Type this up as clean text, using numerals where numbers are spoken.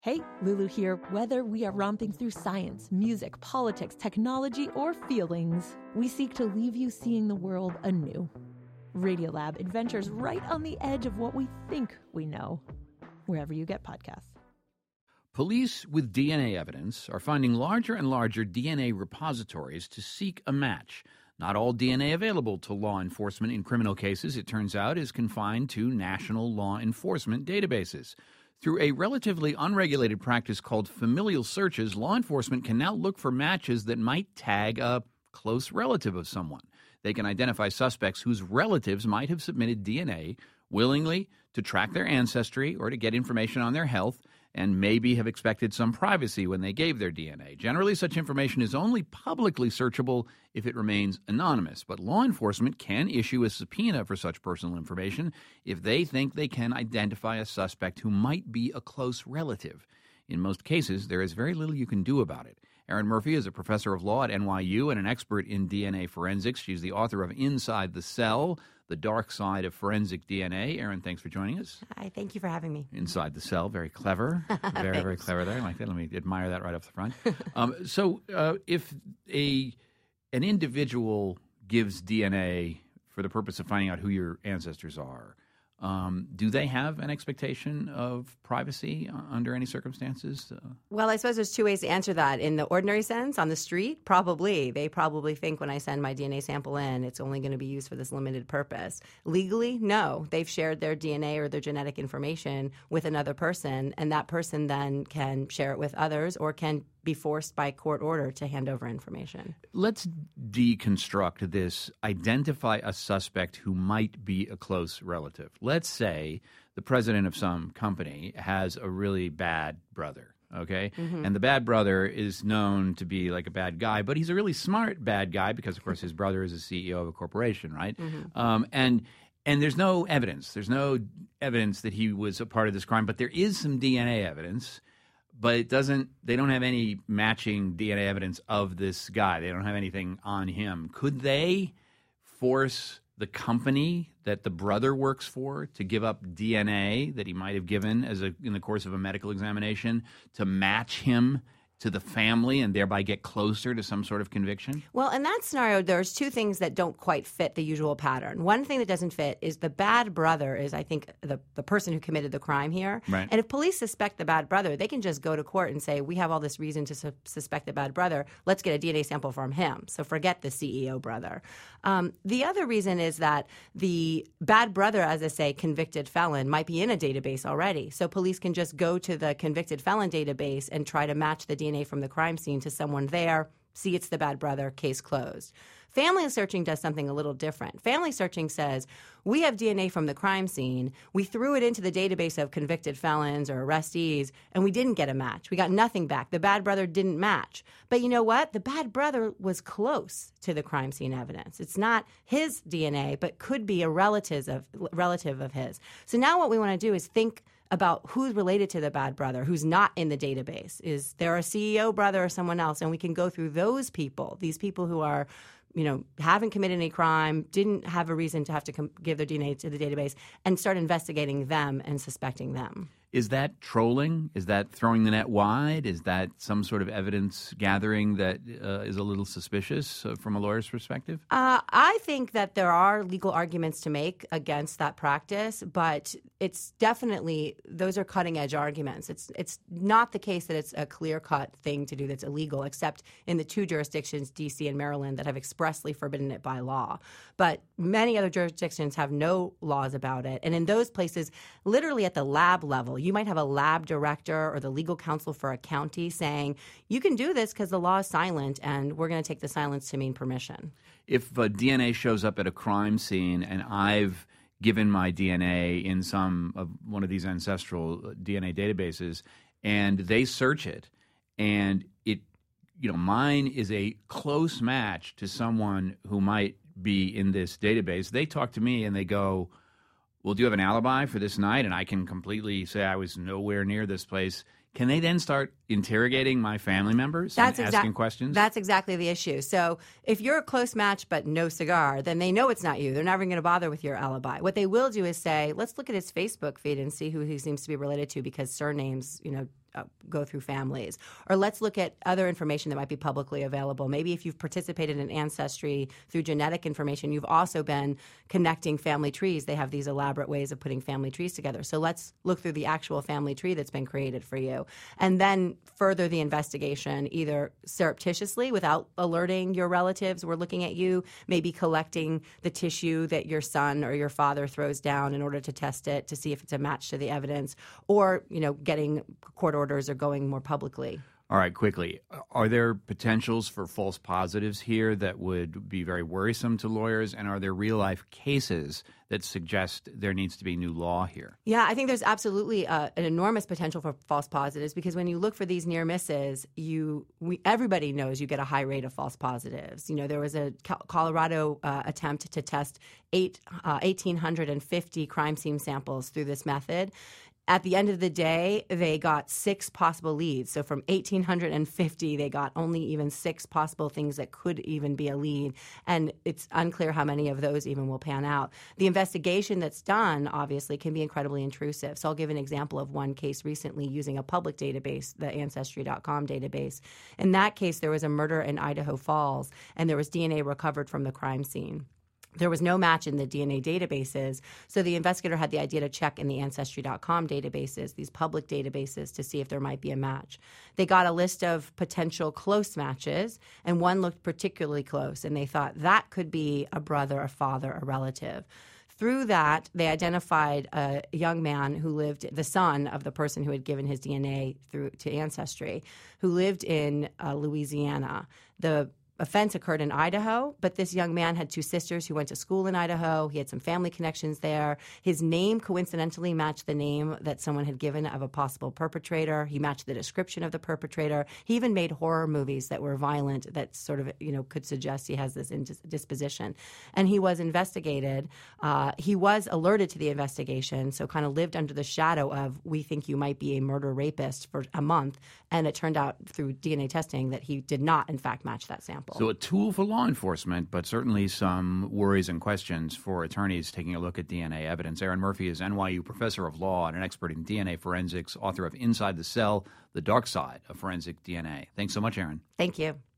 Hey, Lulu here. Whether we are romping through science, music, politics, technology, or feelings, we seek to leave you seeing the world anew. Radiolab adventures right on the edge of what we think we know, wherever you get podcasts. Police with DNA evidence are finding larger and larger DNA repositories to seek a match. Not all DNA available to law enforcement in criminal cases, it turns out, is confined to national law enforcement databases. Through a relatively unregulated practice called familial searches, law enforcement can now look for matches that might tag a close relative of someone. They can identify suspects whose relatives might have submitted DNA willingly to track their ancestry or to get information on their health, and maybe have expected some privacy when they gave their DNA. Generally, such information is only publicly searchable if it remains anonymous, but law enforcement can issue a subpoena for such personal information if they think they can identify a suspect who might be a close relative. In most cases, there is very little you can do about it. Erin Murphy is a professor of law at NYU and an expert in DNA forensics. She's the author of Inside the Cell, The Dark Side of Forensic DNA. Erin, thanks for joining us. Hi, thank you for having me. Inside the Cell, very clever. Very clever there. I like that. Let me admire that right off the front. If an individual gives DNA for the purpose of finding out who your ancestors are, do they have an expectation of privacy under any circumstances? Well, I suppose there's two ways to answer that. In the ordinary sense, on the street, probably. They probably think when I send my DNA sample in, it's only going to be used for this limited purpose. Legally, no. They've shared their DNA or their genetic information with another person, and that person then can share it with others or can be forced by court order to hand over information. Let's deconstruct this. Identify a suspect who might be a close relative. Let's say the president of some company has a really bad brother, okay? Mm-hmm. And the bad brother is known to be like a bad guy, but he's a really smart bad guy because, of course, his brother is a CEO of a corporation, right? Mm-hmm. And there's no evidence. There's no evidence that he was a part of this crime, but there is some DNA evidence. But they don't have any matching DNA evidence of this guy. They don't have anything on him. Could they force the company that the brother works for to give up DNA that he might have given in the course of a medical examination to match him to the family and thereby get closer to some sort of conviction? Well, in that scenario, there's two things that don't quite fit the usual pattern. One thing that doesn't fit is the bad brother is, I think, the person who committed the crime here. Right. And if police suspect the bad brother, they can just go to court and say, we have all this reason to suspect the bad brother. Let's get a DNA sample from him. So forget the CEO brother. The other reason is that the bad brother, as I say, convicted felon, might be in a database already. So police can just go to the convicted felon database and try to match the DNA from the crime scene to someone there, see it's the bad brother, case closed. Family searching does something a little different. Family searching says, we have DNA from the crime scene. We threw it into the database of convicted felons or arrestees, and we didn't get a match. We got nothing back. The bad brother didn't match. But you know what? The bad brother was close to the crime scene evidence. It's not his DNA, but could be a relative of his. So now what we want to do is think about who's related to the bad brother, who's not in the database. Is there a CEO brother or someone else? And we can go through those people, these people who are, haven't committed any crime, didn't have a reason to have to give their DNA to the database, and start investigating them and suspecting them. Is that trolling? Is that throwing the net wide? Is that some sort of evidence gathering that is a little suspicious from a lawyer's perspective? I think that there are legal arguments to make against that practice, but it's definitely, those are cutting-edge arguments. It's not the case that it's a clear-cut thing to do that's illegal, except in the two jurisdictions, D.C. and Maryland, that have expressly forbidden it by law. But many other jurisdictions have no laws about it. And in those places, literally at the lab level, you might have a lab director or the legal counsel for a county saying, you can do this because the law is silent, and we're going to take the silence to mean permission. If DNA shows up at a crime scene and I've given my DNA in one of these ancestral DNA databases and they search it and mine is a close match to someone who might be in this database, they talk to me and they go, well, do you have an alibi for this night? And I can completely say I was nowhere near this place. Can they then start interrogating my family members and asking questions? That's exactly the issue. So if you're a close match but no cigar, then they know it's not you. They're never going to bother with your alibi. What they will do is say, let's look at his Facebook feed and see who he seems to be related to, because surnames, go through families. Or let's look at other information that might be publicly available. Maybe if you've participated in Ancestry through genetic information, you've also been connecting family trees. They have these elaborate ways of putting family trees together. So let's look through the actual family tree that's been created for you. And then further the investigation, either surreptitiously without alerting your relatives, we're looking at you, maybe collecting the tissue that your son or your father throws down in order to test it to see if it's a match to the evidence, or, getting court orders or going more publicly. All right, quickly. Are there potentials for false positives here that would be very worrisome to lawyers? And are there real-life cases that suggest there needs to be new law here? Yeah, I think there's absolutely an enormous potential for false positives, because when you look for these near misses, everybody knows you get a high rate of false positives. There was a Colorado attempt to test 1,850 crime scene samples through this method. At the end of the day, they got 6 possible leads. So from 1,850, they got only even 6 possible things that could even be a lead. And it's unclear how many of those even will pan out. The investigation that's done, obviously, can be incredibly intrusive. So I'll give an example of one case recently using a public database, the Ancestry.com database. In that case, there was a murder in Idaho Falls, and there was DNA recovered from the crime scene. There was no match in the DNA databases, so the investigator had the idea to check in the Ancestry.com databases, these public databases, to see if there might be a match. They got a list of potential close matches, and one looked particularly close, and they thought that could be a brother, a father, a relative. Through that, they identified a young man who lived, the son of the person who had given his DNA to Ancestry, who lived in Louisiana. The offense occurred in Idaho, but this young man had 2 sisters who went to school in Idaho. He had some family connections there. His name coincidentally matched the name that someone had given of a possible perpetrator. He matched the description of the perpetrator. He even made horror movies that were violent that sort of, could suggest he has this disposition. And he was investigated. He was alerted to the investigation, so kind of lived under the shadow of, we think you might be a murder rapist, for a month. And it turned out through DNA testing that he did not, in fact, match that sample. So a tool for law enforcement, but certainly some worries and questions for attorneys taking a look at DNA evidence. Erin Murphy is NYU professor of law and an expert in DNA forensics, author of Inside the Cell, The Dark Side of Forensic DNA. Thanks so much, Erin. Thank you.